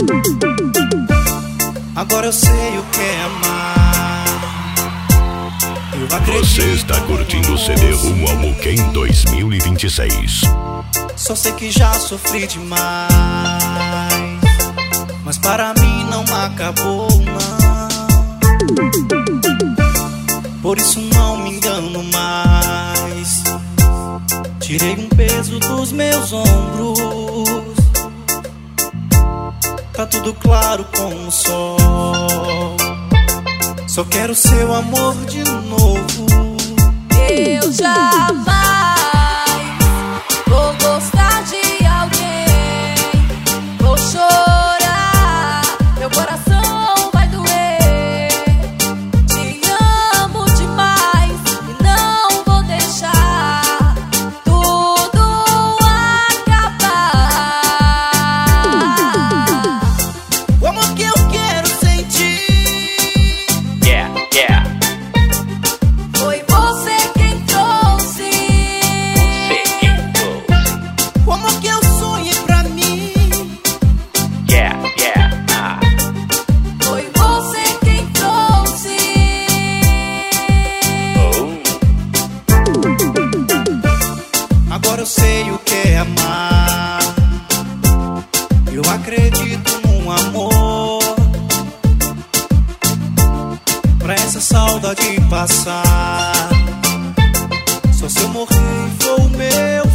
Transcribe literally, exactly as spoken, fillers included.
Agora eu sei o que é amar. Eu acredito. Você está curtindo o C D Rumo ao Muquem dois mil e vinte e seis. Só sei que já sofri demais, mas para mim não acabou, não. Por isso não me engano mais. Tirei um peso dos meus ombros. Tá tudo claro como o sol. Só quero seu amor de novo. Eu jamais vou gostar de alguém. Vou chorar, meu coração vai doer. Te amo demais e não vou deixar tudo acabar. O amor que eu quero sentir. Yeah, yeah. Foi você quem trouxe. Você quem trouxe. O amor que eu sonhei pra mim. Yeah, yeah. Ah. Foi você quem trouxe. Oh. Agora eu sei o que é amar. Eu acredito num amor. Pra essa saudade passar, só se eu morrer for o meu